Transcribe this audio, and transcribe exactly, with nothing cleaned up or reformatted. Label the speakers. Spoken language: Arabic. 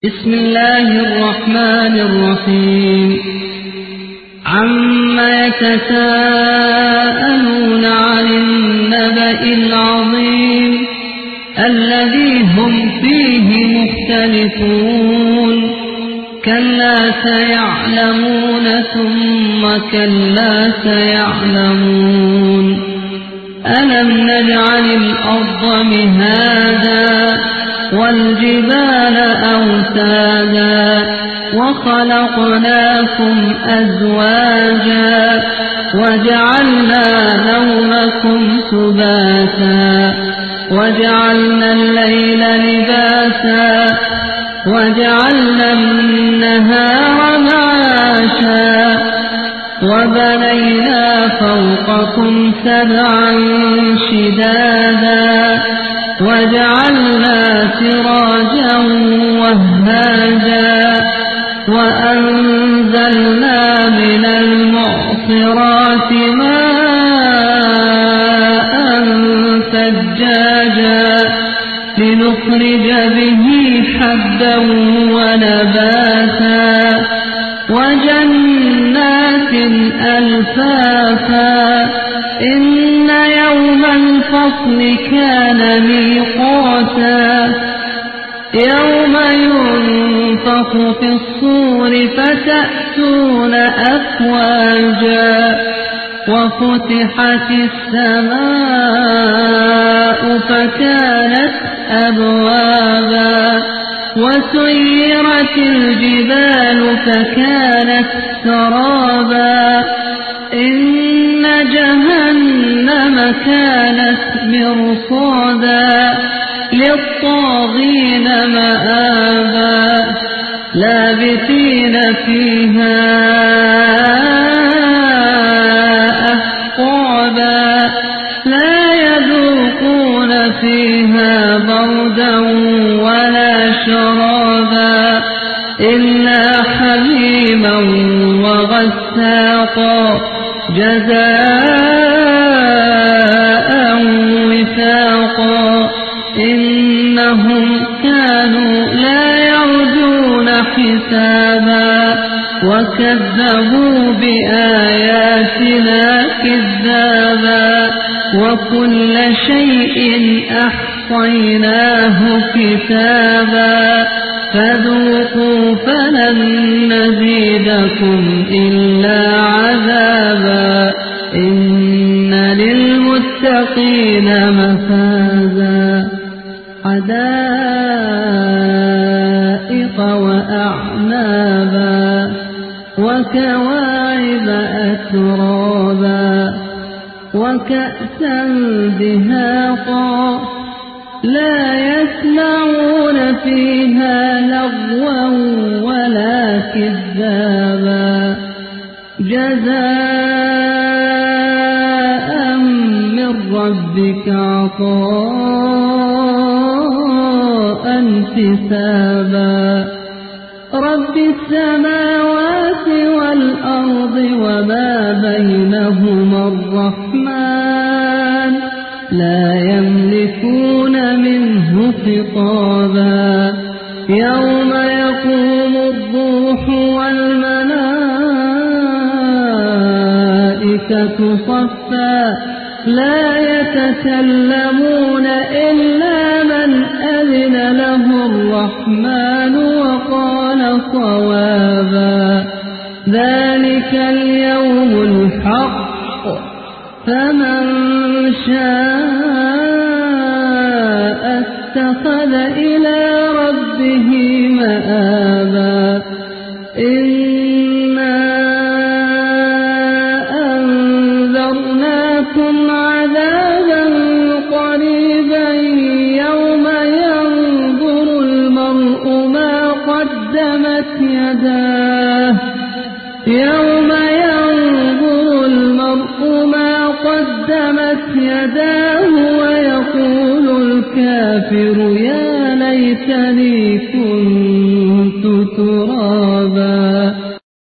Speaker 1: بسم الله الرحمن الرحيم عما يتساءلون عن النبأ العظيم الذي هم فيه مختلفون كلا سيعلمون ثم كلا سيعلمون ألم نجعل الأرض مهادا والجبال أوتادا وخلقناكم أزواجا وجعلنا نومكم سباتا وجعلنا الليل لباسا وجعلنا النهار معاشا وبنينا فوقكم سبعا شدادا وجعلنا سراجا وهاجا وأنزلنا من المعصرات ماء ثجاجا لنخرج به حبا ونباتا وجنات ألفافا إن يوم الفصل كان ميقاتا يوم ينفخ في الصور فتأتون أفواجا وفتحت السماء فكانت أبوابا وسيرت الجبال فكانت سرابا إن جهنم كانت مرصادا للطاغين مآبا لابثين فيها أحقابا لا يذوقون فيها بردا ولا شرابا إلا حميما وغساقا جزاء وفاقا إنهم كانوا لا يرجون حسابا وكذبوا بآياتنا كذابا وكل شيء أحصيناه كتابا فذوقوا فلن نزيدكم إلا عذابا إن للمتقين مفازا حدائق وأعنابا وكواعب أترابا وكأسا دهاقا لا يسمعون فيها لغوا ولا كذابا جزاء من ربك عطاء حسابا رب السماوات والأرض وما بينهما الرحمن لا يملكون منه خطابا يوم يقوم الروح والملائكة صفا لا يتكلمون إلا من أذن له الرحمن وقال صوابا ذلك اليوم الحق فمن شاء اتخذ إلى ربه مآبا إنا أنذرناكم عذابا قريبا يوم ينظر المرء ما قدمت يداه يوم ينظر المرء ما قدمت يداه ويقول الكافر يا ليتني كنت ترابا